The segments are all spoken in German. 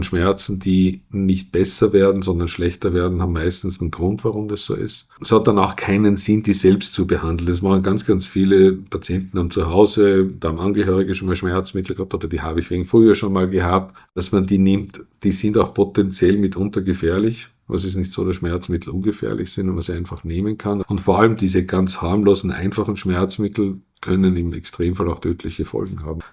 Schmerzen, die nicht besser werden, sondern schlechter werden, haben meistens einen Grund, warum das so ist. Es hat dann auch keinen Sinn, die selbst zu behandeln. Das machen ganz, ganz viele Patienten haben zu Hause, da haben Angehörige schon mal Schmerzmittel gehabt oder die habe ich wegen früher schon mal gehabt, dass man die nimmt. Die sind auch potenziell mitunter gefährlich. Es ist nicht so, dass Schmerzmittel ungefährlich sind und man sie einfach nehmen kann. Und vor allem diese ganz harmlosen, einfachen Schmerzmittel können im Extremfall auch tödliche Folgen haben.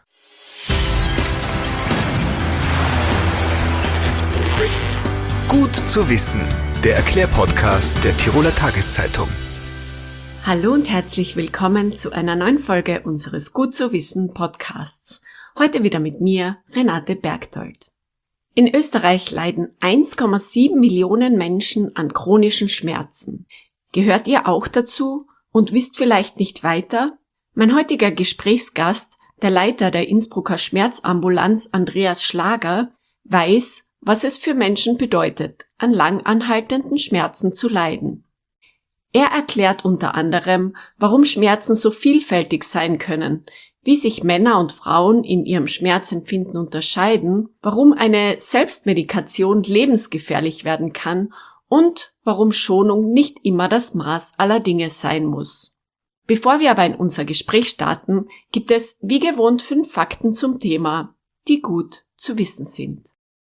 Gut zu wissen, der Erklärpodcast der Tiroler Tageszeitung. Hallo und herzlich willkommen zu einer neuen Folge unseres Gut zu wissen Podcasts. Heute wieder mit mir, Renate Bergdold. In Österreich leiden 1,7 Millionen Menschen an chronischen Schmerzen. Gehört ihr auch dazu und wisst vielleicht nicht weiter? Mein heutiger Gesprächsgast, der Leiter der Innsbrucker Schmerzambulanz Andreas Schlager, weiß, was es für Menschen bedeutet, an lang anhaltenden Schmerzen zu leiden. Er erklärt unter anderem, warum Schmerzen so vielfältig sein können, wie sich Männer und Frauen in ihrem Schmerzempfinden unterscheiden, warum eine Selbstmedikation lebensgefährlich werden kann und warum Schonung nicht immer das Maß aller Dinge sein muss. Bevor wir aber in unser Gespräch starten, gibt es wie gewohnt 5 Fakten zum Thema, die gut zu wissen sind.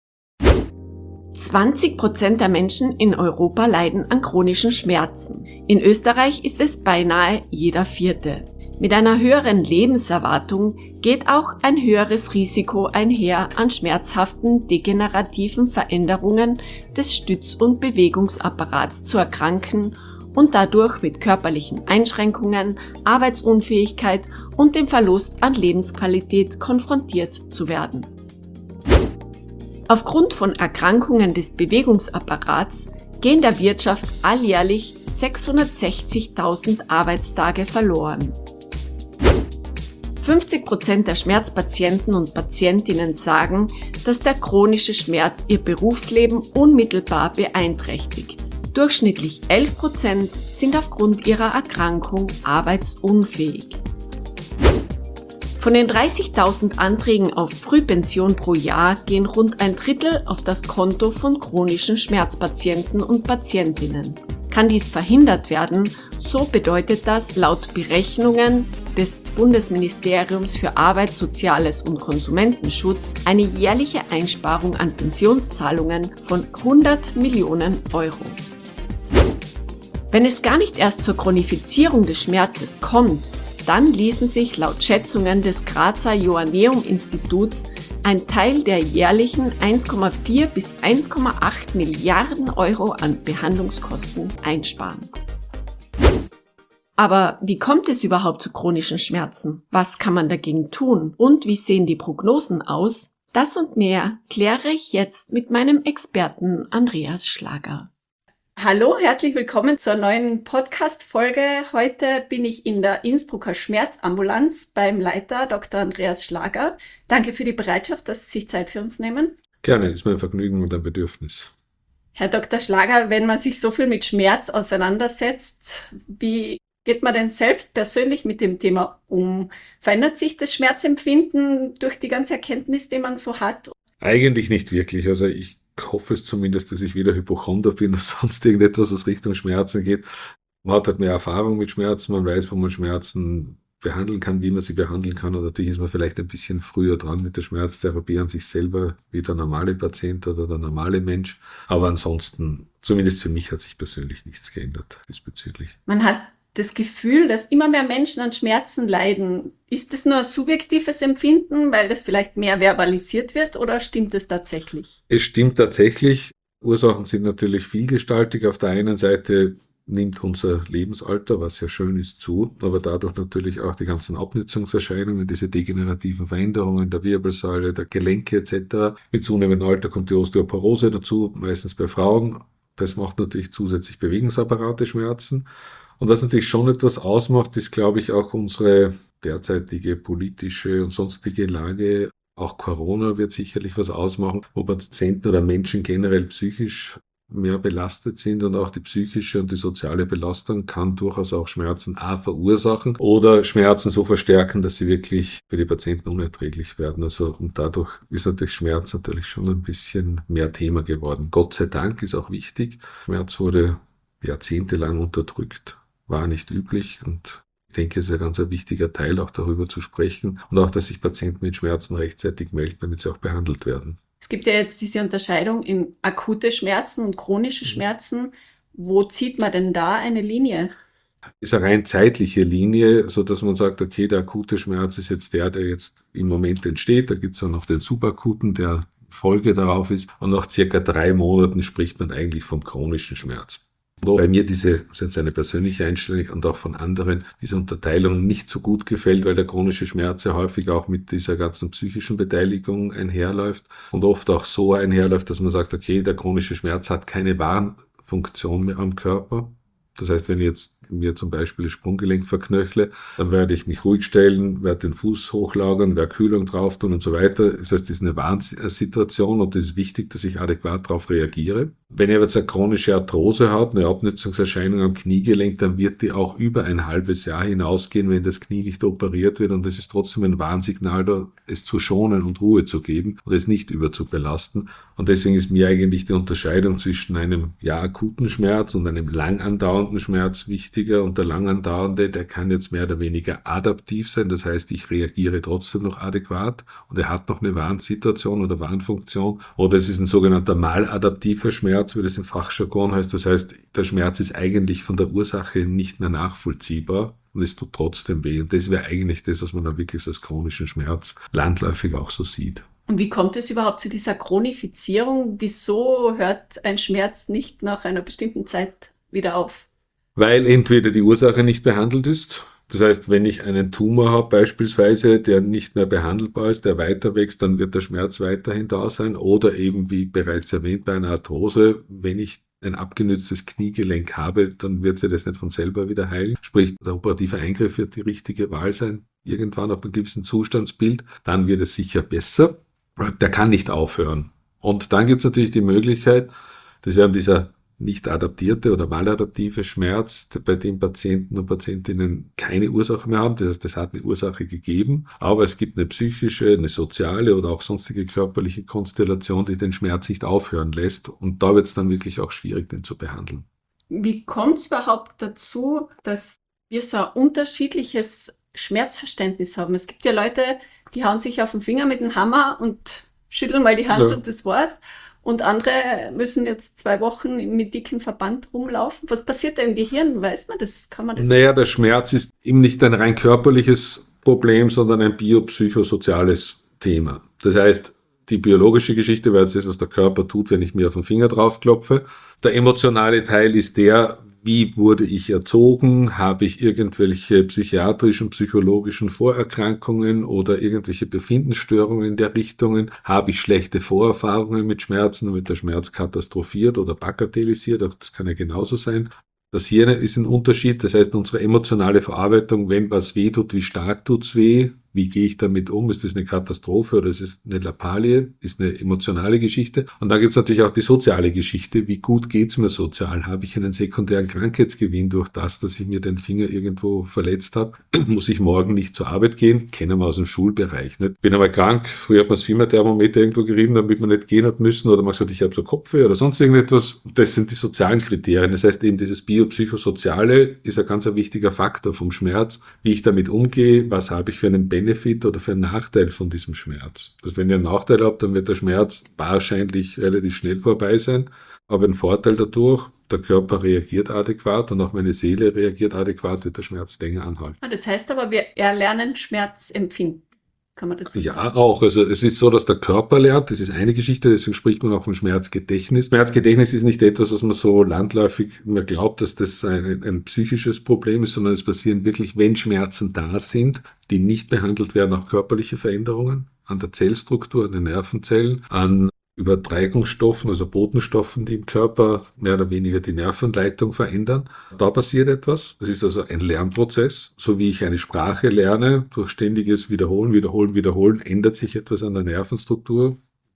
20% der Menschen in Europa leiden an chronischen Schmerzen. In Österreich ist es beinahe jeder 4. Mit einer höheren Lebenserwartung geht auch ein höheres Risiko einher, an schmerzhaften degenerativen Veränderungen des Stütz- und Bewegungsapparats zu erkranken und dadurch mit körperlichen Einschränkungen, Arbeitsunfähigkeit und dem Verlust an Lebensqualität konfrontiert zu werden. Aufgrund von Erkrankungen des Bewegungsapparats gehen der Wirtschaft alljährlich 660.000 Arbeitstage verloren. 50% der Schmerzpatienten und Patientinnen sagen, dass der chronische Schmerz ihr Berufsleben unmittelbar beeinträchtigt. Durchschnittlich 11% sind aufgrund ihrer Erkrankung arbeitsunfähig. Von den 30.000 Anträgen auf Frühpension pro Jahr gehen rund ein Drittel auf das Konto von chronischen Schmerzpatienten und Patientinnen. Kann dies verhindert werden, so bedeutet das laut Berechnungen des Bundesministeriums für Arbeit, Soziales und Konsumentenschutz eine jährliche Einsparung an Pensionszahlungen von 100 Millionen Euro. Wenn es gar nicht erst zur Chronifizierung des Schmerzes kommt, dann ließen sich laut Schätzungen des Grazer Joanneum-Instituts ein Teil der jährlichen 1,4 bis 1,8 Milliarden Euro an Behandlungskosten einsparen. Aber wie kommt es überhaupt zu chronischen Schmerzen? Was kann man dagegen tun? Und wie sehen die Prognosen aus? Das und mehr kläre ich jetzt mit meinem Experten Andreas Schlager. Hallo, herzlich willkommen zur neuen Podcast-Folge. Heute bin ich in der Innsbrucker Schmerzambulanz beim Leiter Dr. Andreas Schlager. Danke für die Bereitschaft, dass Sie sich Zeit für uns nehmen. Gerne, ist mein Vergnügen und ein Bedürfnis. Herr Dr. Schlager, wenn man sich so viel mit Schmerz auseinandersetzt, wie geht man denn selbst persönlich mit dem Thema um? Verändert sich das Schmerzempfinden durch die ganze Erkenntnis, die man so hat? Eigentlich nicht wirklich. Also ich hoffe es zumindest, dass ich weder Hypochonder bin noch sonst irgendetwas, was Richtung Schmerzen geht. Man hat halt mehr Erfahrung mit Schmerzen, man weiß, wo man Schmerzen behandeln kann, wie man sie behandeln kann. Und natürlich ist man vielleicht ein bisschen früher dran mit der Schmerztherapie an sich selber, wie der normale Patient oder der normale Mensch. Aber ansonsten, zumindest für mich, hat sich persönlich nichts geändert diesbezüglich. Man hat das Gefühl, dass immer mehr Menschen an Schmerzen leiden. Ist das nur ein subjektives Empfinden, weil das vielleicht mehr verbalisiert wird, oder stimmt es tatsächlich? Es stimmt tatsächlich. Ursachen sind natürlich vielgestaltig. Auf der einen Seite nimmt unser Lebensalter, was ja schön ist, zu, aber dadurch natürlich auch die ganzen Abnutzungserscheinungen, diese degenerativen Veränderungen der Wirbelsäule, der Gelenke etc. Mit zunehmendem Alter kommt die Osteoporose dazu, meistens bei Frauen. Das macht natürlich zusätzlich Bewegungsapparate-Schmerzen. Und was natürlich schon etwas ausmacht, ist, glaube ich, auch unsere derzeitige politische und sonstige Lage. Auch Corona wird sicherlich was ausmachen, wo Patienten oder Menschen generell psychisch mehr belastet sind und auch die psychische und die soziale Belastung kann durchaus auch Schmerzen verursachen oder Schmerzen so verstärken, dass sie wirklich für die Patienten unerträglich werden. Also und dadurch ist natürlich Schmerz natürlich schon ein bisschen mehr Thema geworden. Gott sei Dank ist auch wichtig. Schmerz wurde jahrzehntelang unterdrückt, war nicht üblich und ich denke, es ist ein ganz wichtiger Teil, auch darüber zu sprechen und auch, dass sich Patienten mit Schmerzen rechtzeitig melden, damit sie auch behandelt werden. Es gibt ja jetzt diese Unterscheidung in akute Schmerzen und chronische Schmerzen. Wo zieht man denn da eine Linie? Ist eine rein zeitliche Linie, so dass man sagt, okay, der akute Schmerz ist jetzt der jetzt im Moment entsteht. Da gibt es auch noch den subakuten, der Folge darauf ist. Und nach circa 3 Monaten spricht man eigentlich vom chronischen Schmerz. Bei mir das ist jetzt eine persönliche Einstellung und auch von anderen, diese Unterteilung nicht so gut gefällt, weil der chronische Schmerz ja häufig auch mit dieser ganzen psychischen Beteiligung einherläuft und oft auch so einherläuft, dass man sagt, okay, der chronische Schmerz hat keine Warnfunktion mehr am Körper. Das heißt, wenn ich jetzt mir zum Beispiel das Sprunggelenk verknöchle, dann werde ich mich ruhig stellen, werde den Fuß hochlagern, werde Kühlung drauf tun und so weiter. Das heißt, das ist eine Warnsituation und es ist wichtig, dass ich adäquat darauf reagiere. Wenn ich jetzt eine chronische Arthrose habe, eine Abnutzungserscheinung am Kniegelenk, dann wird die auch über ein halbes Jahr hinausgehen, wenn das Knie nicht operiert wird und es ist trotzdem ein Warnsignal da, es zu schonen und Ruhe zu geben und es nicht überzubelasten. Und deswegen ist mir eigentlich die Unterscheidung zwischen einem akuten Schmerz und einem lang andauernden Schmerz wichtiger. Und der lang andauernde, der kann jetzt mehr oder weniger adaptiv sein. Das heißt, ich reagiere trotzdem noch adäquat und er hat noch eine Warnsituation oder Warnfunktion. Oder es ist ein sogenannter maladaptiver Schmerz, wie das im Fachjargon heißt. Das heißt, der Schmerz ist eigentlich von der Ursache nicht mehr nachvollziehbar. Und es tut trotzdem weh. Und das wäre eigentlich das, was man dann wirklich so als chronischen Schmerz landläufig auch so sieht. Und wie kommt es überhaupt zu dieser Chronifizierung? Wieso hört ein Schmerz nicht nach einer bestimmten Zeit wieder auf? Weil entweder die Ursache nicht behandelt ist. Das heißt, wenn ich einen Tumor habe beispielsweise, der nicht mehr behandelbar ist, der weiter wächst, dann wird der Schmerz weiterhin da sein. Oder eben, wie bereits erwähnt, bei einer Arthrose, wenn ich ein abgenütztes Kniegelenk habe, dann wird sich das nicht von selber wieder heilen. Sprich, der operative Eingriff wird die richtige Wahl sein, irgendwann auf einem gewissen Zustandsbild. Dann wird es sicher besser. Der kann nicht aufhören. Und dann gibt es natürlich die Möglichkeit, das wäre dieser nicht adaptierte oder maladaptive Schmerz, bei dem Patienten und Patientinnen keine Ursache mehr haben. Das heißt, es hat eine Ursache gegeben, aber es gibt eine psychische, eine soziale oder auch sonstige körperliche Konstellation, die den Schmerz nicht aufhören lässt. Und da wird es dann wirklich auch schwierig, den zu behandeln. Wie kommt es überhaupt dazu, dass wir so ein unterschiedliches Schmerzverständnis haben? Es gibt ja Leute, die hauen sich auf den Finger mit dem Hammer und schütteln mal die Hand und das war's. Und andere müssen jetzt 2 Wochen mit dickem Verband rumlaufen. Was passiert da im Gehirn? Weiß man das? Kann man das? Naja, der Schmerz ist eben nicht ein rein körperliches Problem, sondern ein biopsychosoziales Thema. Das heißt, die biologische Geschichte wäre jetzt das, was der Körper tut, wenn ich mir auf den Finger drauf klopfe. Der emotionale Teil ist der, wie wurde ich erzogen? Habe ich irgendwelche psychiatrischen, psychologischen Vorerkrankungen oder irgendwelche Befindensstörungen in der Richtungen? Habe ich schlechte Vorerfahrungen mit Schmerzen? Wird der Schmerz katastrophiert oder bagatellisiert? Auch das kann ja genauso sein. Das hier ist ein Unterschied. Das heißt, unsere emotionale Verarbeitung, wenn was weh tut, wie stark tut's weh? Wie gehe ich damit um? Ist das eine Katastrophe oder ist es eine Lappalie? Ist eine emotionale Geschichte. Und dann gibt's natürlich auch die soziale Geschichte. Wie gut geht's mir sozial? Habe ich einen sekundären Krankheitsgewinn durch das, dass ich mir den Finger irgendwo verletzt habe? Muss ich morgen nicht zur Arbeit gehen? Kennen wir aus dem Schulbereich. Nicht? Bin aber krank. Früher hat man das Fieberthermometer irgendwo gerieben, damit man nicht gehen hat müssen. Oder man sagt, ich habe so Kopfweh oder sonst irgendetwas. Das sind die sozialen Kriterien. Das heißt eben, dieses biopsychosoziale ist ein ganz wichtiger Faktor vom Schmerz. Wie ich damit umgehe, was habe ich für einen Benefit oder für einen Nachteil von diesem Schmerz. Also wenn ich einen Nachteil habe, dann wird der Schmerz wahrscheinlich relativ schnell vorbei sein, aber ein Vorteil dadurch, der Körper reagiert adäquat und auch meine Seele reagiert adäquat, wird der Schmerz länger anhalten. Das heißt aber, wir erlernen Schmerzempfinden. Kann man das so sagen? Ja, auch. Also es ist so, dass der Körper lernt. Das ist eine Geschichte, deswegen spricht man auch von Schmerzgedächtnis. Schmerzgedächtnis ist nicht etwas, was man so landläufig mehr glaubt, dass das ein psychisches Problem ist, sondern es passieren wirklich, wenn Schmerzen da sind, die nicht behandelt werden, auch körperliche Veränderungen an der Zellstruktur, an den Nervenzellen, an Übertragungsstoffen, also Botenstoffen, die im Körper mehr oder weniger die Nervenleitung verändern. Da passiert etwas. Das ist also ein Lernprozess. So wie ich eine Sprache lerne, durch ständiges Wiederholen, ändert sich etwas an der Nervenstruktur.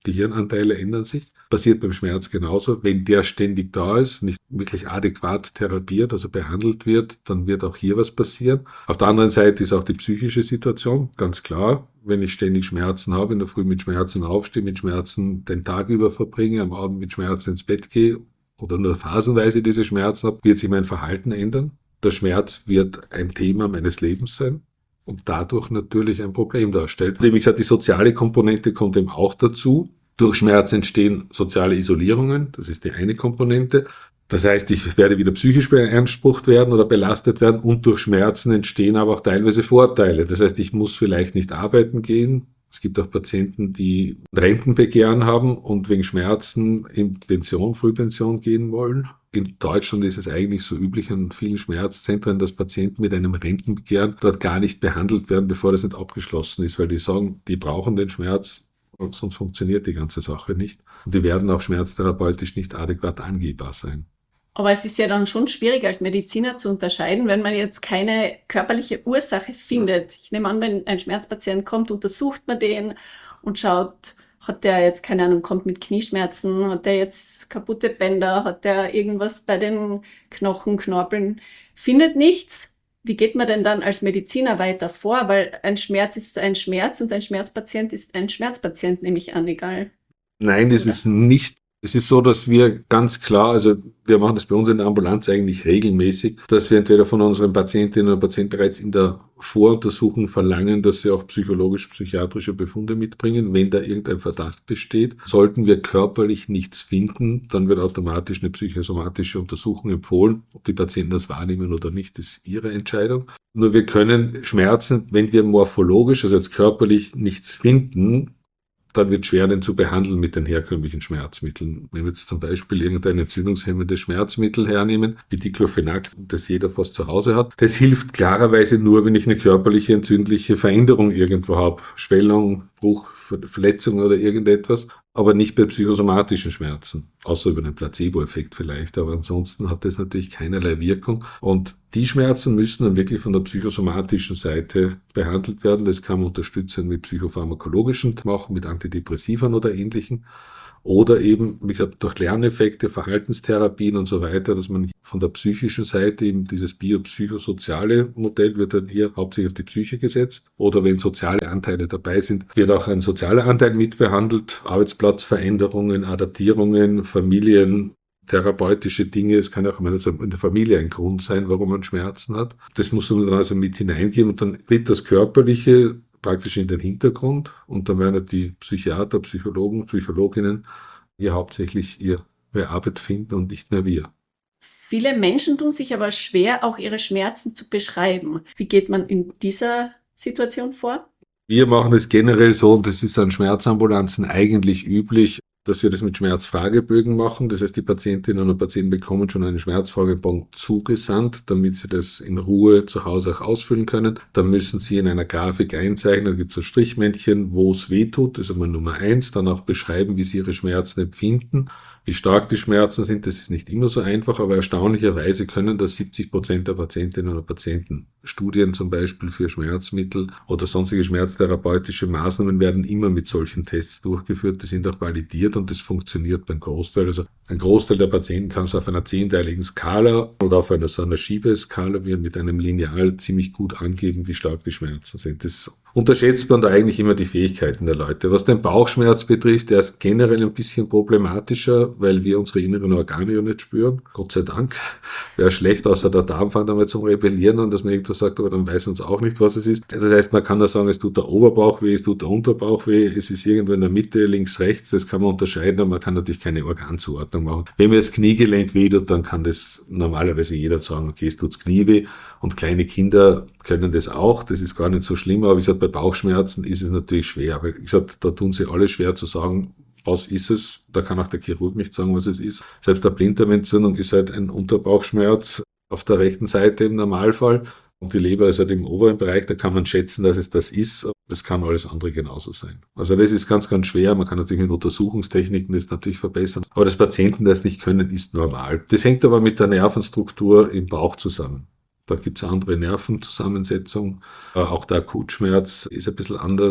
Gehirnanteile ändern sich. Passiert beim Schmerz genauso. Wenn der ständig da ist, nicht wirklich adäquat therapiert, also behandelt wird, dann wird auch hier was passieren. Auf der anderen Seite ist auch die psychische Situation, ganz klar. Wenn ich ständig Schmerzen habe, in der Früh mit Schmerzen aufstehe, mit Schmerzen den Tag über verbringe, am Abend mit Schmerzen ins Bett gehe oder nur phasenweise diese Schmerzen habe, wird sich mein Verhalten ändern. Der Schmerz wird ein Thema meines Lebens sein und dadurch natürlich ein Problem darstellt. Wie gesagt, die soziale Komponente kommt eben auch dazu. Durch Schmerz entstehen soziale Isolierungen, das ist die eine Komponente. Das heißt, ich werde wieder psychisch beansprucht werden oder belastet werden und durch Schmerzen entstehen aber auch teilweise Vorteile. Das heißt, ich muss vielleicht nicht arbeiten gehen. Es gibt auch Patienten, die Rentenbegehren haben und wegen Schmerzen in Pension, Frühpension gehen wollen. In Deutschland ist es eigentlich so üblich an vielen Schmerzzentren, dass Patienten mit einem Rentenbegehren dort gar nicht behandelt werden, bevor das nicht abgeschlossen ist, weil die sagen, die brauchen den Schmerz, sonst funktioniert die ganze Sache nicht. Und die werden auch schmerztherapeutisch nicht adäquat angehbar sein. Aber es ist ja dann schon schwierig als Mediziner zu unterscheiden, wenn man jetzt keine körperliche Ursache findet. Ich nehme an, wenn ein Schmerzpatient kommt, untersucht man den und schaut, hat der jetzt, keine Ahnung, kommt mit Knieschmerzen, hat der jetzt kaputte Bänder, hat der irgendwas bei den Knochen, Knorpeln, findet nichts. Wie geht man denn dann als Mediziner weiter vor? Weil ein Schmerz ist ein Schmerz und ein Schmerzpatient ist ein Schmerzpatient, nehme ich an, egal. Nein, das ist nicht. Es ist so, dass wir ganz klar, also wir machen das bei uns in der Ambulanz eigentlich regelmäßig, dass wir entweder von unseren Patientinnen oder Patienten bereits in der Voruntersuchung verlangen, dass sie auch psychologisch-psychiatrische Befunde mitbringen, wenn da irgendein Verdacht besteht. Sollten wir körperlich nichts finden, dann wird automatisch eine psychosomatische Untersuchung empfohlen. Ob die Patienten das wahrnehmen oder nicht, ist ihre Entscheidung. Nur wir können Schmerzen, wenn wir morphologisch, also jetzt körperlich nichts finden, dann wird es schwer, den zu behandeln mit den herkömmlichen Schmerzmitteln. Wenn wir jetzt zum Beispiel irgendein entzündungshemmendes Schmerzmittel hernehmen, wie Diclofenac, das jeder fast zu Hause hat, das hilft klarerweise nur, wenn ich eine körperliche entzündliche Veränderung irgendwo habe. Schwellung, Bruch, Verletzung oder irgendetwas, aber nicht bei psychosomatischen Schmerzen. Außer über einen Placebo-Effekt vielleicht, aber ansonsten hat das natürlich keinerlei Wirkung. Und die Schmerzen müssen dann wirklich von der psychosomatischen Seite behandelt werden. Das kann man unterstützen mit psychopharmakologischen machen, mit Antidepressivern oder ähnlichen. Oder eben, wie gesagt, durch Lerneffekte, Verhaltenstherapien und so weiter, dass man von der psychischen Seite eben dieses biopsychosoziale Modell wird dann hier hauptsächlich auf die Psyche gesetzt. Oder wenn soziale Anteile dabei sind, wird auch ein sozialer Anteil mitbehandelt. Arbeitsplatzveränderungen, Adaptierungen, Familien, therapeutische Dinge. Es kann auch in der Familie ein Grund sein, warum man Schmerzen hat. Das muss man dann also mit hineingehen und dann tritt das Körperliche praktisch in den Hintergrund und dann werden die Psychiater, Psychologen, Psychologinnen hier hauptsächlich ihre Arbeit finden und nicht mehr wir. Viele Menschen tun sich aber schwer, auch ihre Schmerzen zu beschreiben. Wie geht man in dieser Situation vor? Wir machen es generell so, und das ist an Schmerzambulanzen eigentlich üblich, dass wir das mit Schmerzfragebögen machen. Das heißt, die Patientinnen und Patienten bekommen schon einen Schmerzfragebogen zugesandt, damit sie das in Ruhe zu Hause auch ausfüllen können. Dann müssen sie in einer Grafik einzeichnen, da gibt es ein Strichmännchen, wo es weh tut, das ist immer Nummer 1, dann auch beschreiben, wie sie ihre Schmerzen empfinden. Wie stark die Schmerzen sind, das ist nicht immer so einfach, aber erstaunlicherweise können das 70% der Patientinnen und Patienten. Studien zum Beispiel für Schmerzmittel oder sonstige schmerztherapeutische Maßnahmen werden immer mit solchen Tests durchgeführt, die sind auch validiert und das funktioniert beim Großteil. Also ein Großteil der Patienten kann es auf einer 10-teiligen Skala oder auf einer so einer Schiebeskala wie mit einem Lineal ziemlich gut angeben, wie stark die Schmerzen sind. Das unterschätzt man da eigentlich immer die Fähigkeiten der Leute. Was den Bauchschmerz betrifft, der ist generell ein bisschen problematischer, weil wir unsere inneren Organe ja nicht spüren. Gott sei Dank. Wäre schlecht, außer der Darm fängt einmal zum Rebellieren an, dass man irgendwas sagt, aber dann weiß man uns auch nicht, was es ist. Das heißt, man kann da sagen, es tut der Oberbauch weh, es tut der Unterbauch weh, es ist irgendwo in der Mitte, links, rechts, das kann man unterscheiden, aber man kann natürlich keine Organzuordnung machen. Wenn mir das Kniegelenk weh tut, dann kann das normalerweise jeder sagen, okay, es tut's Knie weh. Und kleine Kinder können das auch, das ist gar nicht so schlimm, aber wie gesagt, bei Bauchschmerzen ist es natürlich schwer. Weil, wie gesagt, da tun sie alle schwer zu sagen, was ist es? Da kann auch der Chirurg nicht sagen, was es ist. Selbst der Blinddarmentzündung ist halt ein Unterbauchschmerz auf der rechten Seite im Normalfall. Und die Leber ist halt im oberen Bereich, da kann man schätzen, dass es das ist. Das kann alles andere genauso sein. Also das ist ganz, ganz schwer. Man kann natürlich mit Untersuchungstechniken das natürlich verbessern. Aber dass Patienten das nicht können, ist normal. Das hängt aber mit der Nervenstruktur im Bauch zusammen. Da gibt es andere Nervenzusammensetzung. Auch der Akutschmerz ist ein bisschen anders.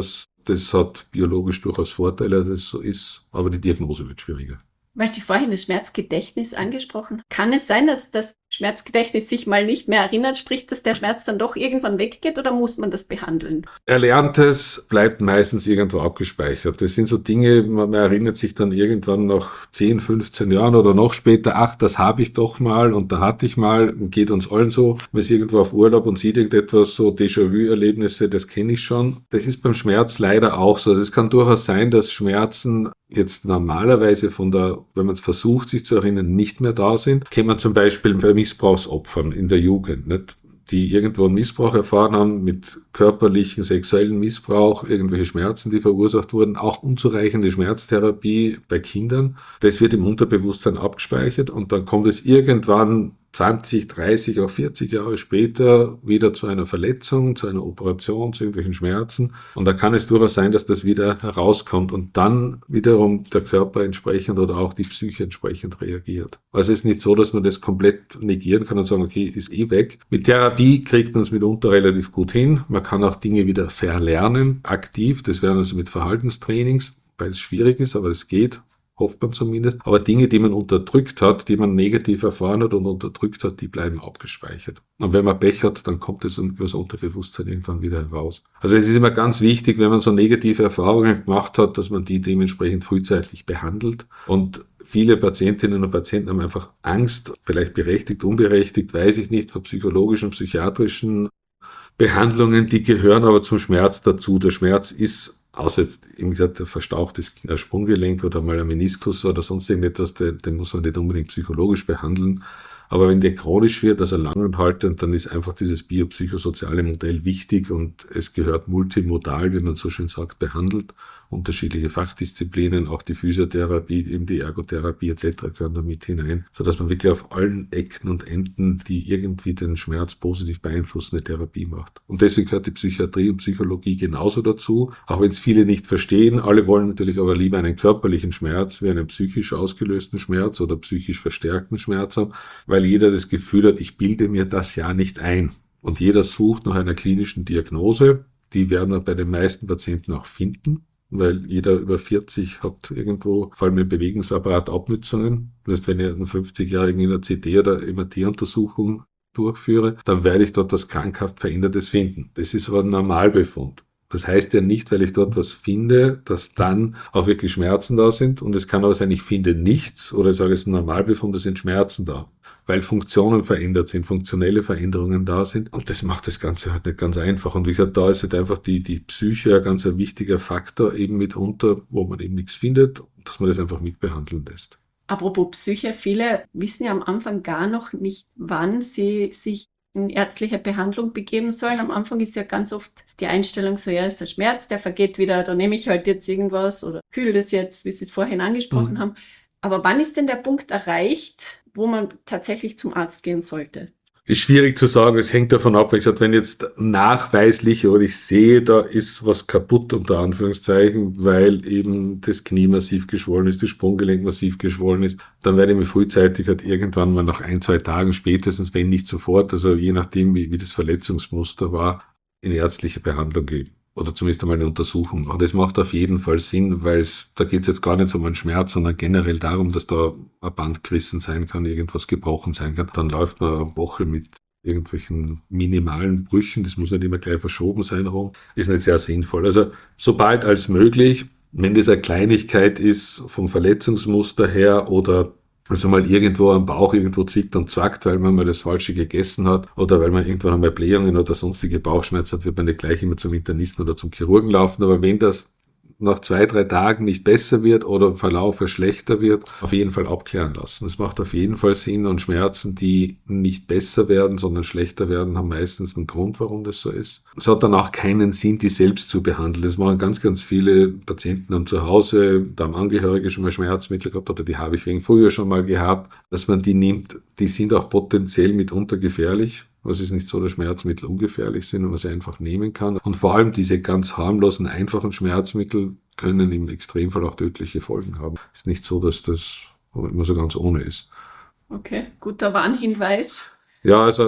Das hat biologisch durchaus Vorteile, dass es so ist, aber die Diagnose wird schwieriger. Weil Sie vorhin das Schmerzgedächtnis angesprochen haben. Kann es sein, dass das Schmerzgedächtnis sich mal nicht mehr erinnert, sprich, dass der Schmerz dann doch irgendwann weggeht, oder muss man das behandeln? Erlerntes bleibt meistens irgendwo abgespeichert. Das sind so Dinge, man erinnert sich dann irgendwann nach 10, 15 Jahren oder noch später, ach, das habe ich doch mal und da hatte ich mal, geht uns allen so. Man ist irgendwo auf Urlaub und sieht irgendetwas, so Déjà-vu-Erlebnisse, das kenne ich schon. Das ist beim Schmerz leider auch so. Also es kann durchaus sein, dass Schmerzen jetzt normalerweise wenn man es versucht, sich zu erinnern, nicht mehr da sind. Kennt man zum Beispiel bei Missbrauchsopfern in der Jugend, nicht? Die irgendwo einen Missbrauch erfahren haben, mit körperlichen, sexuellen Missbrauch, irgendwelche Schmerzen, die verursacht wurden, auch unzureichende Schmerztherapie bei Kindern. Das wird im Unterbewusstsein abgespeichert und dann kommt es irgendwann 20, 30, auch 40 Jahre später wieder zu einer Verletzung, zu einer Operation, zu irgendwelchen Schmerzen. Und da kann es durchaus sein, dass das wieder herauskommt und dann wiederum der Körper entsprechend oder auch die Psyche entsprechend reagiert. Also es ist nicht so, dass man das komplett negieren kann und sagen, okay, ist eh weg. Mit Therapie kriegt man es mitunter relativ gut hin. Man kann auch Dinge wieder verlernen, aktiv. Das wären also mit Verhaltenstrainings, weil es schwierig ist, aber es geht. Hofft man zumindest. Aber Dinge, die man unterdrückt hat, die man negativ erfahren hat und unterdrückt hat, die bleiben abgespeichert. Und wenn man Pech hat, dann kommt es über das Unterbewusstsein irgendwann wieder heraus. Also es ist immer ganz wichtig, wenn man so negative Erfahrungen gemacht hat, dass man die dementsprechend frühzeitig behandelt. Und viele Patientinnen und Patienten haben einfach Angst, vielleicht berechtigt, unberechtigt, weiß ich nicht, vor psychologischen, psychiatrischen Behandlungen, die gehören aber zum Schmerz dazu. Der Schmerz ist, außer jetzt, wie gesagt, der verstauchtes Sprunggelenk oder mal ein Meniskus oder sonst irgendetwas, den muss man nicht unbedingt psychologisch behandeln. Aber wenn der chronisch wird, also langanhaltend, dann ist einfach dieses biopsychosoziale Modell wichtig und es gehört multimodal, wie man so schön sagt, behandelt. Unterschiedliche Fachdisziplinen, auch die Physiotherapie, eben die Ergotherapie etc. gehören da mit hinein, sodass man wirklich auf allen Ecken und Enden, die irgendwie den Schmerz positiv beeinflussen, eine Therapie macht. Und deswegen gehört die Psychiatrie und Psychologie genauso dazu, auch wenn es viele nicht verstehen. Alle wollen natürlich aber lieber einen körperlichen Schmerz wie einen psychisch ausgelösten Schmerz oder psychisch verstärkten Schmerz haben, weil jeder das Gefühl hat, ich bilde mir das ja nicht ein. Und jeder sucht nach einer klinischen Diagnose. Die werden wir bei den meisten Patienten auch finden, weil jeder über 40 hat irgendwo, vor allem im Bewegungsapparat, Abnützungen. Das heißt, wenn ich einen 50-Jährigen in einer CT- oder MRT-Untersuchung durchführe, dann werde ich dort was krankhaft Verändertes finden. Das ist aber ein Normalbefund. Das heißt ja nicht, weil ich dort was finde, dass dann auch wirklich Schmerzen da sind. Und es kann aber sein, ich finde nichts oder ich sage, es ist ein Normalbefund, da sind Schmerzen da. Weil Funktionen verändert sind, funktionelle Veränderungen da sind. Und das macht das Ganze halt nicht ganz einfach. Und wie gesagt, da ist halt einfach die Psyche ein ganz wichtiger Faktor eben mitunter, wo man eben nichts findet, dass man das einfach mitbehandeln lässt. Apropos Psyche, viele wissen ja am Anfang gar noch nicht, wann sie sich in ärztliche Behandlung begeben sollen. Am Anfang ist ja ganz oft die Einstellung so, ja, ist der Schmerz, der vergeht wieder, da nehme ich halt jetzt irgendwas oder kühle das jetzt, wie Sie es vorhin angesprochen haben. Aber wann ist denn der Punkt erreicht, wo man tatsächlich zum Arzt gehen sollte? Ist schwierig zu sagen, es hängt davon ab, wie gesagt, wenn jetzt nachweislich oder ich sehe, da ist was kaputt, unter Anführungszeichen, weil eben das Knie massiv geschwollen ist, das Sprunggelenk massiv geschwollen ist, dann werde ich mir frühzeitig halt irgendwann mal nach 1, 2 Tagen spätestens, wenn nicht sofort, also je nachdem, wie das Verletzungsmuster war, in ärztliche Behandlung geben. Oder zumindest einmal eine Untersuchung. Und das macht auf jeden Fall Sinn, weil da geht es jetzt gar nicht um einen Schmerz, sondern generell darum, dass da ein Band gerissen sein kann, irgendwas gebrochen sein kann. Dann läuft man eine Woche mit irgendwelchen minimalen Brüchen, das muss nicht immer gleich verschoben sein rum, ist nicht sehr sinnvoll. Also sobald als möglich, wenn das eine Kleinigkeit ist vom Verletzungsmuster her oder also mal irgendwo am Bauch irgendwo zwickt und zackt, weil man mal das Falsche gegessen hat oder weil man irgendwann einmal Blähungen oder sonstige Bauchschmerzen hat, wird man nicht gleich immer zum Internisten oder zum Chirurgen laufen. Aber wenn das nach 2, 3 Tagen nicht besser wird oder im Verlauf schlechter wird, auf jeden Fall abklären lassen. Das macht auf jeden Fall Sinn und Schmerzen, die nicht besser werden, sondern schlechter werden, haben meistens einen Grund, warum das so ist. Es hat dann auch keinen Sinn, die selbst zu behandeln. Das machen ganz, ganz viele Patienten haben zu Hause, da haben Angehörige schon mal Schmerzmittel gehabt oder die habe ich wegen früher schon mal gehabt, dass man die nimmt. Die sind auch potenziell mitunter gefährlich. Es ist nicht so, dass Schmerzmittel ungefährlich sind und man sie einfach nehmen kann. Und vor allem diese ganz harmlosen, einfachen Schmerzmittel können im Extremfall auch tödliche Folgen haben. Es ist nicht so, dass das immer so ganz ohne ist. Okay, guter Warnhinweis. Ja, also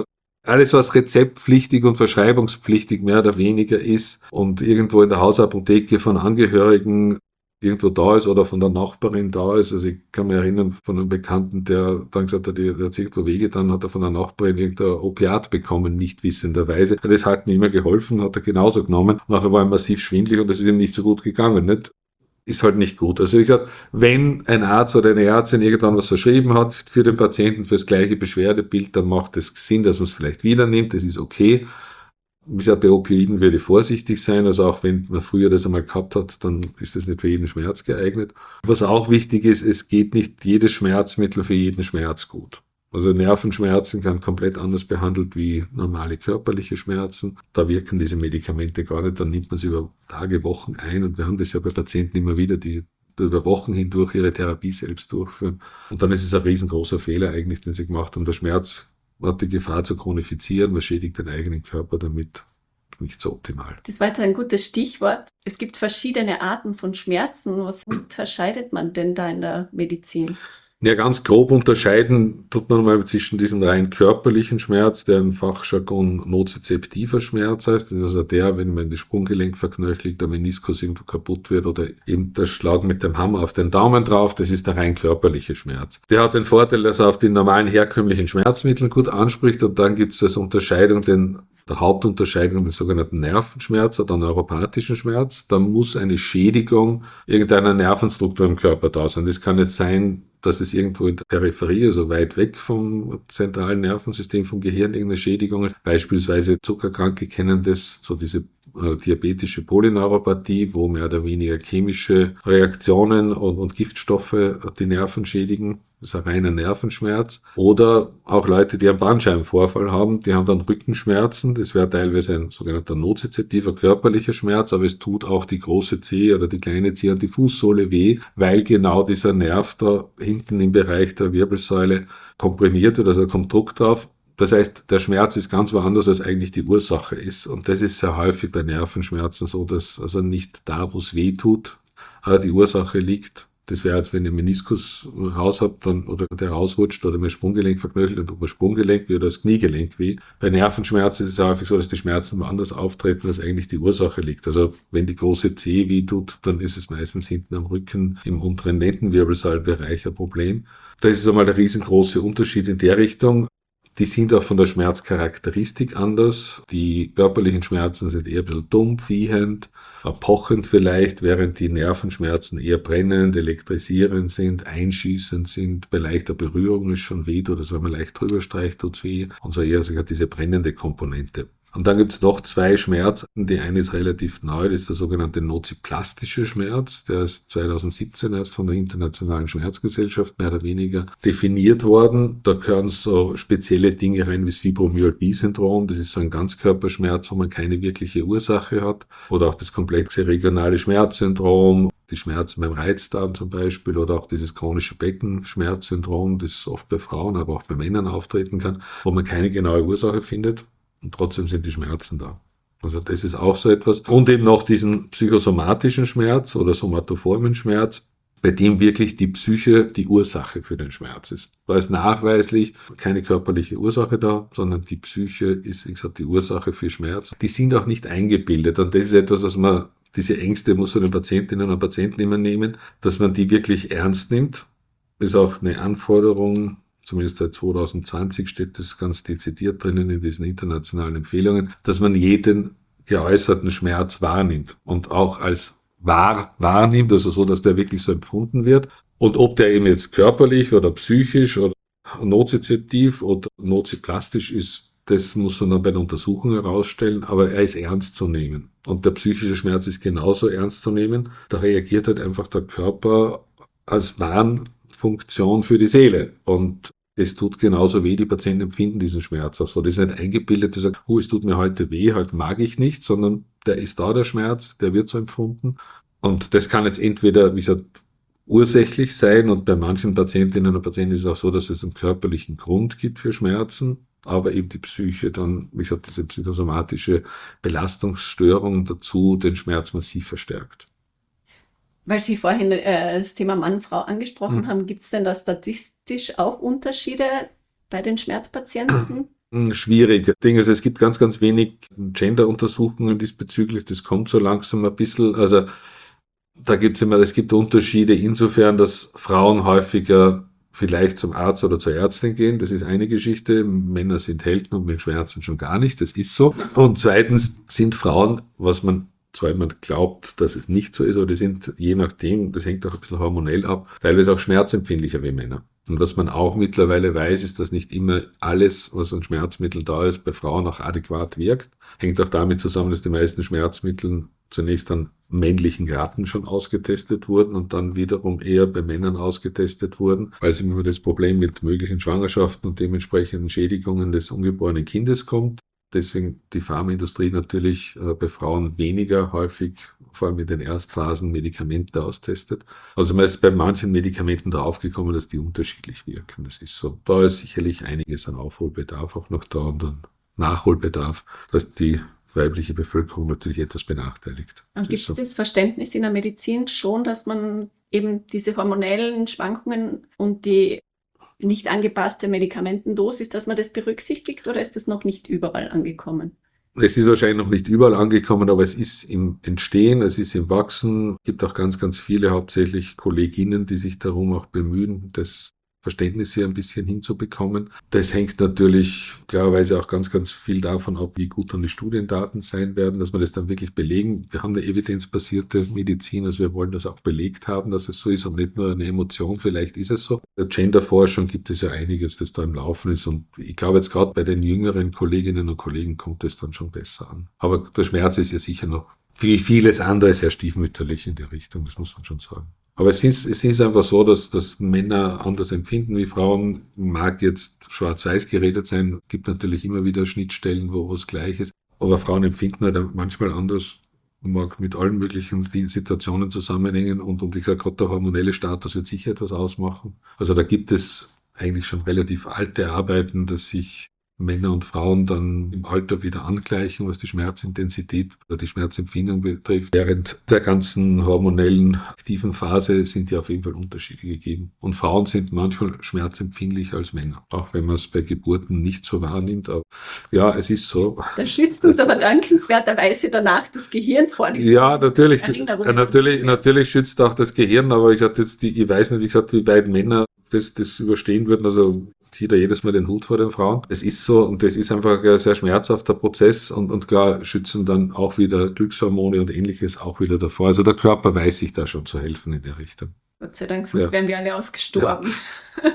alles, was rezeptpflichtig und verschreibungspflichtig mehr oder weniger ist und irgendwo in der Hausapotheke von Angehörigen irgendwo da ist oder von der Nachbarin da ist. Also ich kann mich erinnern von einem Bekannten, der dann gesagt hat, der hat sich irgendwo wehgetan, hat er von der Nachbarin irgendein Opiat bekommen, nicht wissenderweise. Das hat mir immer geholfen, hat er genauso genommen. Nachher war er massiv schwindelig und das ist ihm nicht so gut gegangen, nicht? Ist halt nicht gut. Also wie gesagt, wenn ein Arzt oder eine Ärztin irgendwann was verschrieben hat für den Patienten für das gleiche Beschwerdebild, dann macht es Sinn, dass man es vielleicht wieder nimmt. Das ist okay. Wie gesagt, bei Opioiden würde ich vorsichtig sein. Also auch wenn man früher das einmal gehabt hat, dann ist das nicht für jeden Schmerz geeignet. Was auch wichtig ist, es geht nicht jedes Schmerzmittel für jeden Schmerz gut. Also Nervenschmerzen kann komplett anders behandelt wie normale körperliche Schmerzen. Da wirken diese Medikamente gar nicht, dann nimmt man sie über Tage, Wochen ein und wir haben das ja bei Patienten immer wieder, die über Wochen hindurch ihre Therapie selbst durchführen. Und dann ist es ein riesengroßer Fehler eigentlich, den sie gemacht haben. Der Schmerz hat die Gefahr zu chronifizieren, man schädigt den eigenen Körper damit nicht so optimal. Das war jetzt ein gutes Stichwort. Es gibt verschiedene Arten von Schmerzen. Was unterscheidet man denn da in der Medizin? Ja, ganz grob unterscheiden tut man mal zwischen diesen rein körperlichen Schmerz, der im Fachjargon nozizeptiver Schmerz heißt. Das ist also der, wenn man das Sprunggelenk verknöchelt, der Meniskus irgendwo kaputt wird oder eben der Schlag mit dem Hammer auf den Daumen drauf, das ist der rein körperliche Schmerz. Der hat den Vorteil, dass er auf die normalen herkömmlichen Schmerzmittel gut anspricht und dann gibt es als Unterscheidung der Hauptunterscheidung den sogenannten Nervenschmerz oder neuropathischen Schmerz. Da muss eine Schädigung irgendeiner Nervenstruktur im Körper da sein. Das kann jetzt sein, dass es irgendwo in der Peripherie, also weit weg vom zentralen Nervensystem, vom Gehirn, irgendeine Schädigung ist. Beispielsweise Zuckerkranke kennen das, so diese diabetische Polyneuropathie, wo mehr oder weniger chemische Reaktionen und Giftstoffe die Nerven schädigen. Das ist ein reiner Nervenschmerz. Oder auch Leute, die einen Bandscheibenvorfall haben, die haben dann Rückenschmerzen. Das wäre teilweise ein sogenannter nozizeptiver körperlicher Schmerz, aber es tut auch die große Zehe oder die kleine Zehe und die Fußsohle weh, weil genau dieser Nerv da hinten im Bereich der Wirbelsäule komprimiert wird, also da kommt Druck drauf. Das heißt, der Schmerz ist ganz woanders, als eigentlich die Ursache ist. Und das ist sehr häufig bei Nervenschmerzen so, dass also nicht da, wo es weh tut, die Ursache liegt. Das wäre jetzt, wenn ihr Meniskus raus habt, dann, oder der rausrutscht oder mein Sprunggelenk verknöchelt, dann tut man Sprunggelenk weh oder das Kniegelenk weh. Bei Nervenschmerzen ist es häufig so, dass die Schmerzen woanders auftreten, als eigentlich die Ursache liegt. Also wenn die große Zehe weh tut, dann ist es meistens hinten am Rücken im unteren Lendenwirbelsäulbereich ein Problem. Das ist einmal der riesengroße Unterschied in der Richtung. Die sind auch von der Schmerzcharakteristik anders. Die körperlichen Schmerzen sind eher ein bisschen dumpf, wiehend, pochend vielleicht, während die Nervenschmerzen eher brennend, elektrisierend sind, einschießend sind. Bei leichter Berührung ist schon weh, oder wenn man leicht drüber streicht, tut's weh. Und so eher sogar diese brennende Komponente. Und dann gibt's noch zwei Schmerzarten. Die eine ist relativ neu, das ist der sogenannte noziplastische Schmerz. Der ist 2017 erst von der Internationalen Schmerzgesellschaft mehr oder weniger definiert worden. Da gehören so spezielle Dinge rein wie das Fibromyalgie-Syndrom. Das ist so ein Ganzkörperschmerz, wo man keine wirkliche Ursache hat. Oder auch das komplexe regionale Schmerzsyndrom, die Schmerzen beim Reizdarm zum Beispiel, oder auch dieses chronische Beckenschmerzsyndrom, das oft bei Frauen, aber auch bei Männern auftreten kann, wo man keine genaue Ursache findet. Und trotzdem sind die Schmerzen da. Also das ist auch so etwas. Und eben noch diesen psychosomatischen Schmerz oder somatoformen Schmerz, bei dem wirklich die Psyche die Ursache für den Schmerz ist. Da ist nachweislich keine körperliche Ursache da, sondern die Psyche ist, wie gesagt, die Ursache für Schmerz. Die sind auch nicht eingebildet. Und das ist etwas, was man, diese Ängste muss man den Patientinnen und Patienten immer nehmen, dass man die wirklich ernst nimmt. Ist auch eine Anforderung. Zumindest seit 2020 steht das ganz dezidiert drinnen in diesen internationalen Empfehlungen, dass man jeden geäußerten Schmerz wahrnimmt und auch als wahr wahrnimmt, also so, dass der wirklich so empfunden wird. Und ob der eben jetzt körperlich oder psychisch oder nozizeptiv oder noziplastisch ist, das muss man dann bei der Untersuchung herausstellen, aber er ist ernst zu nehmen. Und der psychische Schmerz ist genauso ernst zu nehmen. Da reagiert halt einfach der Körper als Warnfunktion für die Seele. Und es tut genauso weh, die Patienten empfinden diesen Schmerz auch so. Das ist nicht eingebildet, die sagen, es tut mir heute weh, heute mag ich nicht, sondern der ist da, der Schmerz, der wird so empfunden. Und das kann jetzt entweder, wie gesagt, ursächlich sein und bei manchen Patientinnen und Patienten ist es auch so, dass es einen körperlichen Grund gibt für Schmerzen, aber eben die Psyche dann, wie gesagt, diese psychosomatische Belastungsstörung dazu den Schmerz massiv verstärkt. Weil Sie vorhin das Thema Mann-Frau angesprochen haben, gibt es denn da statistisch auch Unterschiede bei den Schmerzpatienten? Schwierig. Also es gibt ganz, ganz wenig Gender-Untersuchungen diesbezüglich. Das kommt so langsam ein bisschen. Also es gibt Unterschiede insofern, dass Frauen häufiger vielleicht zum Arzt oder zur Ärztin gehen. Das ist eine Geschichte. Männer sind Helden und mit Schmerzen schon gar nicht. Das ist so. Und zweitens sind Frauen, was man zwar immer glaubt, dass es nicht so ist, aber die sind je nachdem, das hängt auch ein bisschen hormonell ab, teilweise auch schmerzempfindlicher wie Männer. Und was man auch mittlerweile weiß, ist, dass nicht immer alles, was an Schmerzmitteln da ist, bei Frauen auch adäquat wirkt. Hängt auch damit zusammen, dass die meisten Schmerzmittel zunächst an männlichen Ratten schon ausgetestet wurden und dann wiederum eher bei Männern ausgetestet wurden, weil es immer das Problem mit möglichen Schwangerschaften und dementsprechenden Schädigungen des ungeborenen Kindes kommt. Deswegen die Pharmaindustrie natürlich bei Frauen weniger häufig, vor allem in den Erstphasen, Medikamente austestet. Also man ist bei manchen Medikamenten draufgekommen, dass die unterschiedlich wirken. Das ist so. Da ist sicherlich einiges an Aufholbedarf auch noch da und an Nachholbedarf, dass die weibliche Bevölkerung natürlich etwas benachteiligt. Und gibt es Verständnis in der Medizin schon, dass man eben diese hormonellen Schwankungen und die nicht angepasste Medikamentendosis, dass man das berücksichtigt, oder ist das noch nicht überall angekommen? Es ist wahrscheinlich noch nicht überall angekommen, aber es ist im Entstehen, es ist im Wachsen. Es gibt auch ganz, ganz viele, hauptsächlich Kolleginnen, die sich darum auch bemühen, das Verständnis hier ein bisschen hinzubekommen. Das hängt natürlich klarerweise auch ganz, ganz viel davon ab, wie gut dann die Studiendaten sein werden, dass wir das dann wirklich belegen. Wir haben eine evidenzbasierte Medizin, also wir wollen das auch belegt haben, dass es so ist und nicht nur eine Emotion, vielleicht ist es so. In der Genderforschung gibt es ja einiges, das da im Laufen ist und ich glaube jetzt gerade bei den jüngeren Kolleginnen und Kollegen kommt es dann schon besser an. Aber der Schmerz ist ja sicher noch wie vieles andere sehr stiefmütterlich in die Richtung, das muss man schon sagen. Aber es ist einfach so, dass Männer anders empfinden wie Frauen. Mag jetzt schwarz-weiß geredet sein, gibt natürlich immer wieder Schnittstellen, wo es gleich ist. Aber Frauen empfinden halt manchmal anders, mag mit allen möglichen Situationen zusammenhängen. Und wie gesagt, gerade der hormonelle Status wird sicher etwas ausmachen. Also da gibt es eigentlich schon relativ alte Arbeiten, dass sich Männer und Frauen dann im Alter wieder angleichen, was die Schmerzintensität oder die Schmerzempfindung betrifft. Während der ganzen hormonellen aktiven Phase sind ja auf jeden Fall Unterschiede gegeben. Und Frauen sind manchmal schmerzempfindlicher als Männer, auch wenn man es bei Geburten nicht so wahrnimmt. Aber ja, es ist so. Das schützt uns aber dankenswerterweise danach das Gehirn vor. Ja, natürlich schützt auch das Gehirn, aber ich weiß nicht, wie weit Männer das überstehen würden. Also ziehe da jedes Mal den Hut vor den Frauen. Das ist so und das ist einfach ein sehr schmerzhafter Prozess und klar schützen dann auch wieder Glückshormone und ähnliches auch wieder davor. Also der Körper weiß sich da schon zu helfen in der Richtung. Gott sei Dank wären wir alle ausgestorben. Ja.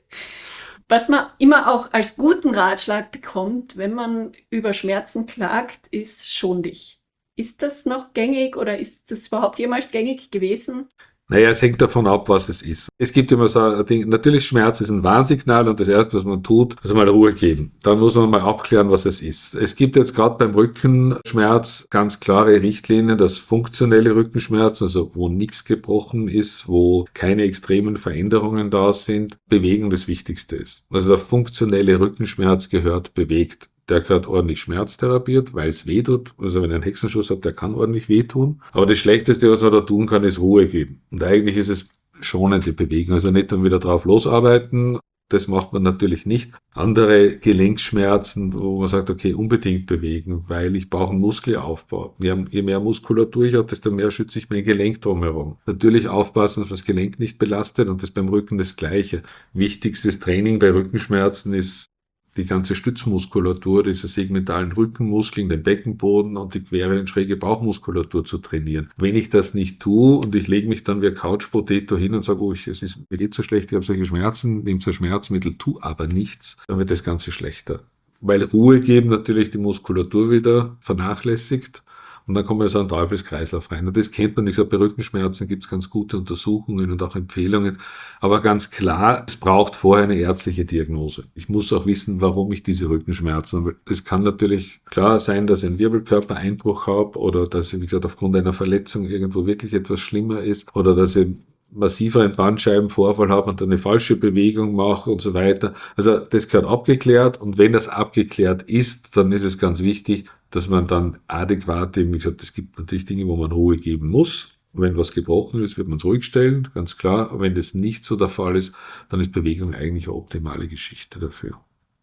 Was man immer auch als guten Ratschlag bekommt, wenn man über Schmerzen klagt, ist: Schon dich. Ist das noch gängig oder ist das überhaupt jemals gängig gewesen? Naja, es hängt davon ab, was es ist. Es gibt immer so ein Ding, natürlich Schmerz ist ein Warnsignal und das Erste, was man tut, ist mal Ruhe geben. Dann muss man mal abklären, was es ist. Es gibt jetzt gerade beim Rückenschmerz ganz klare Richtlinien, dass funktionelle Rückenschmerz, also wo nichts gebrochen ist, wo keine extremen Veränderungen da sind, Bewegung das Wichtigste ist. Also der funktionelle Rückenschmerz gehört bewegt. Der gehört ordentlich schmerztherapiert, weil es weh tut. Also wenn er einen Hexenschuss hat, der kann ordentlich wehtun. Aber das Schlechteste, was man da tun kann, ist Ruhe geben. Und eigentlich ist es schonende Bewegung. Also nicht dann wieder drauf losarbeiten. Das macht man natürlich nicht. Andere Gelenkschmerzen, wo man sagt, okay, unbedingt bewegen, weil ich brauche einen Muskelaufbau. Je mehr Muskulatur ich habe, desto mehr schütze ich mein Gelenk drumherum. Natürlich aufpassen, dass man das Gelenk nicht belastet und das beim Rücken das Gleiche. Wichtigstes Training bei Rückenschmerzen ist die ganze Stützmuskulatur, diese segmentalen Rückenmuskeln, den Beckenboden und die quere und schräge Bauchmuskulatur zu trainieren. Wenn ich das nicht tue und ich lege mich dann wie ein Couch-Potato hin und sage, es ist mir so schlecht, ich habe solche Schmerzen, nehme so ein Schmerzmittel, tu aber nichts, dann wird das Ganze schlechter. Weil Ruhe geben natürlich die Muskulatur wieder vernachlässigt. Und dann kommen wir so einen Teufelskreislauf rein. Und das kennt man nicht. So bei Rückenschmerzen gibt es ganz gute Untersuchungen und auch Empfehlungen. Aber ganz klar, es braucht vorher eine ärztliche Diagnose. Ich muss auch wissen, warum ich diese Rückenschmerzen habe. Es kann natürlich klar sein, dass ich einen Wirbelkörpereinbruch habe oder dass ich, wie gesagt, aufgrund einer Verletzung irgendwo wirklich etwas schlimmer ist oder dass ich massiveren Bandscheibenvorfall habe und eine falsche Bewegung mache und so weiter. Also das gehört abgeklärt und wenn das abgeklärt ist, dann ist es ganz wichtig, dass man dann adäquat, wie gesagt, es gibt natürlich Dinge, wo man Ruhe geben muss. Wenn was gebrochen ist, wird man es ruhig stellen, ganz klar. Aber wenn das nicht so der Fall ist, dann ist Bewegung eigentlich eine optimale Geschichte dafür.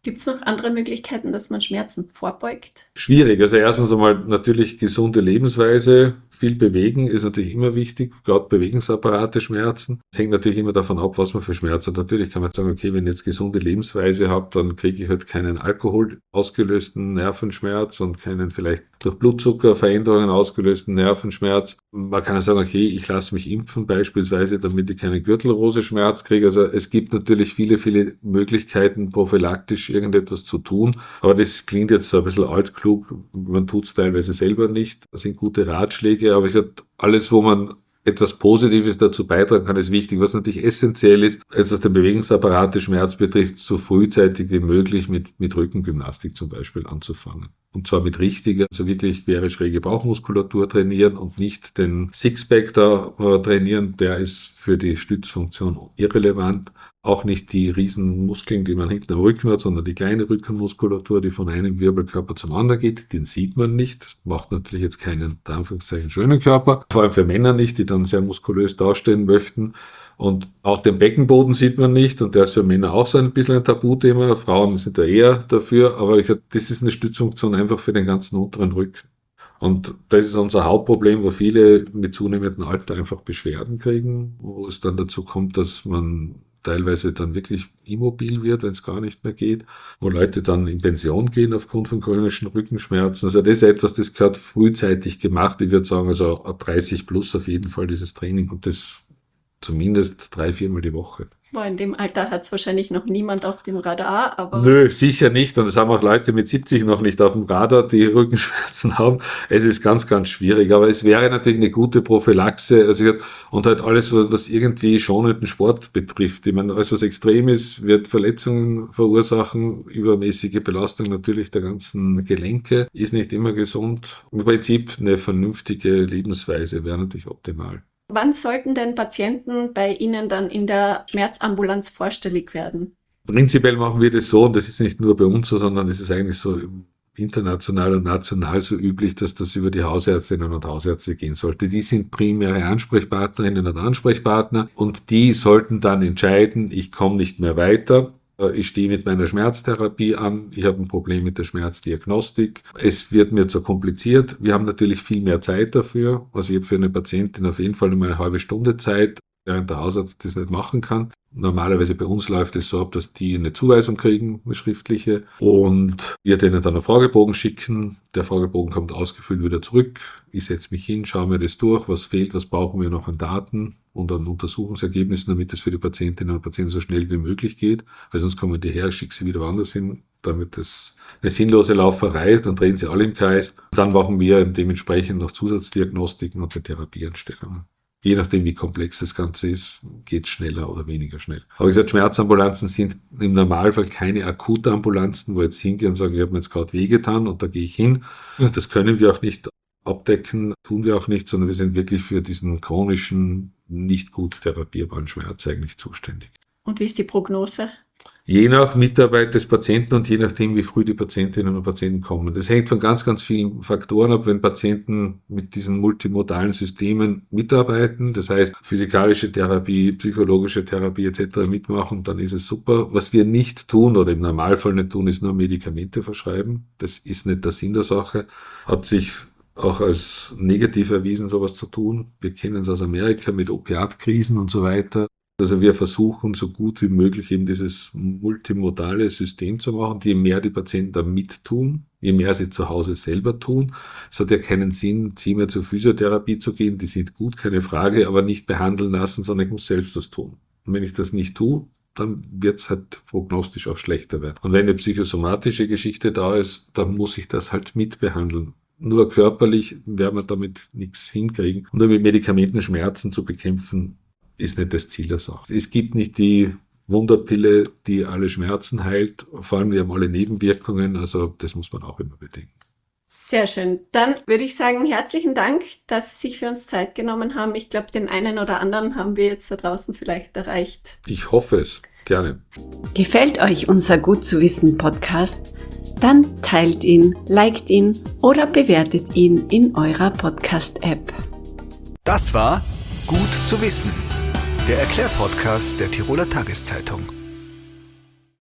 Gibt es noch andere Möglichkeiten, dass man Schmerzen vorbeugt? Schwierig. Also erstens einmal natürlich gesunde Lebensweise. Viel bewegen ist natürlich immer wichtig, gerade Bewegungsapparate schmerzen. Es hängt natürlich immer davon ab, was man für Schmerzen hat. Natürlich kann man sagen, okay, wenn ich jetzt gesunde Lebensweise habe, dann kriege ich halt keinen Alkohol ausgelösten Nervenschmerz und keinen vielleicht durch Blutzuckerveränderungen ausgelösten Nervenschmerz. Man kann ja sagen, okay, ich lasse mich impfen beispielsweise, damit ich keinen Gürtelrose-Schmerz kriege. Also es gibt natürlich viele, viele Möglichkeiten, prophylaktisch irgendetwas zu tun. Aber das klingt jetzt so ein bisschen altklug. Man tut es teilweise selber nicht. Das sind gute Ratschläge. Aber ich sage, alles, wo man etwas Positives dazu beitragen kann, ist wichtig. Was natürlich essentiell ist, was den Bewegungsapparat des Schmerz betrifft, so frühzeitig wie möglich mit Rückengymnastik zum Beispiel anzufangen. Und zwar mit richtiger, also wirklich quere schräge Bauchmuskulatur trainieren und nicht den Sixpack da trainieren. Der ist für die Stützfunktion irrelevant. Auch nicht die riesen Muskeln, die man hinten am Rücken hat, sondern die kleine Rückenmuskulatur, die von einem Wirbelkörper zum anderen geht. Den sieht man nicht. Das macht natürlich jetzt keinen, in Anführungszeichen, schönen Körper. Vor allem für Männer nicht, die dann sehr muskulös dastehen möchten. Und auch den Beckenboden sieht man nicht. Und der ist für Männer auch so ein bisschen ein Tabuthema. Frauen sind da eher dafür. Aber ich sage, das ist eine Stützfunktion einfach für den ganzen unteren Rücken. Und das ist unser Hauptproblem, wo viele mit zunehmendem Alter einfach Beschwerden kriegen, wo es dann dazu kommt, dass man teilweise dann wirklich immobil wird, wenn es gar nicht mehr geht, wo Leute dann in Pension gehen aufgrund von chronischen Rückenschmerzen. Also das ist etwas, das gehört frühzeitig gemacht. Ich würde sagen, also ab 30 plus auf jeden Fall dieses Training und das zumindest 3-4 Mal die Woche. Boah, in dem Alter hat es wahrscheinlich noch niemand auf dem Radar, aber... Nö, sicher nicht. Und es haben auch Leute mit 70 noch nicht auf dem Radar, die Rückenschmerzen haben. Es ist ganz, ganz schwierig. Aber es wäre natürlich eine gute Prophylaxe. Also und halt alles, was irgendwie schonenden Sport betrifft. Ich meine, alles, was extrem ist, wird Verletzungen verursachen. Übermäßige Belastung natürlich der ganzen Gelenke ist nicht immer gesund. Im Prinzip eine vernünftige Lebensweise wäre natürlich optimal. Wann sollten denn Patienten bei Ihnen dann in der Schmerzambulanz vorstellig werden? Prinzipiell machen wir das so, und das ist nicht nur bei uns so, sondern das ist eigentlich so international und national so üblich, dass das über die Hausärztinnen und Hausärzte gehen sollte. Die sind primäre Ansprechpartnerinnen und Ansprechpartner und die sollten dann entscheiden, ich komme nicht mehr weiter. Ich stehe mit meiner Schmerztherapie an, ich habe ein Problem mit der Schmerzdiagnostik, es wird mir zu kompliziert, wir haben natürlich viel mehr Zeit dafür, also ich habe für eine Patientin auf jeden Fall nur eine halbe Stunde Zeit, während der Hausarzt das nicht machen kann. Normalerweise bei uns läuft es so ab, dass die eine Zuweisung kriegen, eine schriftliche, und wir denen dann einen Fragebogen schicken. Der Fragebogen kommt ausgefüllt wieder zurück. Ich setze mich hin, schaue mir das durch, was fehlt, was brauchen wir noch an Daten und an Untersuchungsergebnissen, damit es für die Patientinnen und Patienten so schnell wie möglich geht. Weil sonst kommen die her, ich schicke sie wieder woanders hin. Dann wird das eine sinnlose Lauferei, dann drehen sie alle im Kreis. Dann machen wir dementsprechend noch Zusatzdiagnostiken und Therapieanstellungen. Je nachdem, wie komplex das Ganze ist, geht es schneller oder weniger schnell. Aber wie gesagt, Schmerzambulanzen sind im Normalfall keine Akutambulanzen, wo ich jetzt hingehe und sage, ich habe mir jetzt gerade wehgetan und da gehe ich hin. Das können wir auch nicht abdecken, tun wir auch nicht, sondern wir sind wirklich für diesen chronischen, nicht gut therapierbaren Schmerz eigentlich zuständig. Und wie ist die Prognose? Je nach Mitarbeit des Patienten und je nachdem, wie früh die Patientinnen und Patienten kommen. Das hängt von ganz, ganz vielen Faktoren ab, wenn Patienten mit diesen multimodalen Systemen mitarbeiten, das heißt physikalische Therapie, psychologische Therapie etc. mitmachen, dann ist es super. Was wir nicht tun oder im Normalfall nicht tun, ist nur Medikamente verschreiben. Das ist nicht der Sinn der Sache. Hat sich auch als negativ erwiesen, sowas zu tun. Wir kennen es aus Amerika mit Opiatkrisen und so weiter. Also wir versuchen so gut wie möglich eben dieses multimodale System zu machen. Je mehr die Patienten da mittun, je mehr sie zu Hause selber tun. Es hat ja keinen Sinn, mehr zur Physiotherapie zu gehen. Die sind gut, keine Frage, aber nicht behandeln lassen, sondern ich muss selbst das tun. Und wenn ich das nicht tue, dann wird es halt prognostisch auch schlechter werden. Und wenn eine psychosomatische Geschichte da ist, dann muss ich das halt mitbehandeln. Nur körperlich werden wir damit nichts hinkriegen. Und nur mit Medikamenten Schmerzen zu bekämpfen, ist nicht das Ziel der Sache. Es gibt nicht die Wunderpille, die alle Schmerzen heilt. Vor allem, die haben alle Nebenwirkungen. Also das muss man auch immer bedenken. Sehr schön. Dann würde ich sagen, herzlichen Dank, dass Sie sich für uns Zeit genommen haben. Ich glaube, den einen oder anderen haben wir jetzt da draußen vielleicht erreicht. Ich hoffe es. Gerne. Gefällt euch unser Gut zu wissen Podcast? Dann teilt ihn, liked ihn oder bewertet ihn in eurer Podcast-App. Das war Gut zu wissen, der Erklärpodcast der Tiroler Tageszeitung.